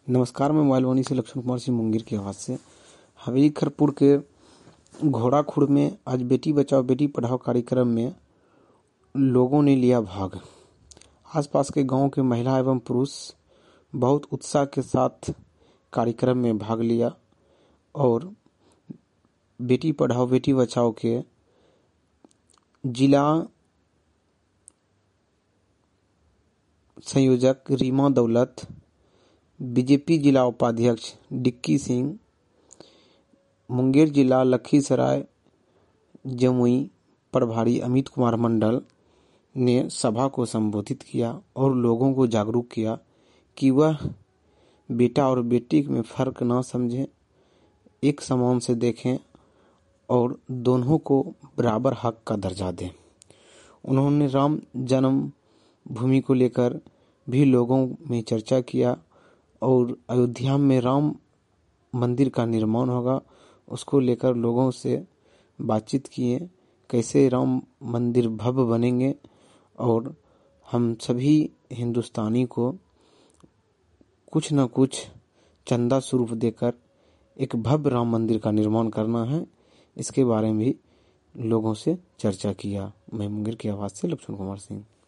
नमस्कार, मैं मोबाइल वाणी से लक्ष्मण कुमार सिंह मुंगेर की आवाज़ से। हवेली खरपुर के घोड़ाखुड़ में आज बेटी बचाओ बेटी पढ़ाओ कार्यक्रम में लोगों ने लिया भाग। आसपास के गांव के महिला एवं पुरुष बहुत उत्साह के साथ कार्यक्रम में भाग लिया और बेटी पढ़ाओ बेटी बचाओ के जिला संयोजक रीमा दौलत, बीजेपी जिला उपाध्यक्ष डिक्की सिंह, मुंगेर जिला लखीसराय जमुई प्रभारी अमित कुमार मंडल ने सभा को संबोधित किया और लोगों को जागरूक किया कि वह बेटा और बेटी में फर्क ना समझें, एक समान से देखें और दोनों को बराबर हक का दर्जा दें। उन्होंने राम जन्म भूमि को लेकर भी लोगों में चर्चा किया और अयोध्या में राम मंदिर का निर्माण होगा, उसको लेकर लोगों से बातचीत किए, कैसे राम मंदिर भव्य बनेंगे और हम सभी हिंदुस्तानी को कुछ न कुछ चंदा स्वरूप देकर एक भव्य राम मंदिर का निर्माण करना है। इसके बारे में भी लोगों से चर्चा किया। मैं मुंगेर की आवाज़ से लक्ष्मण कुमार सिंह।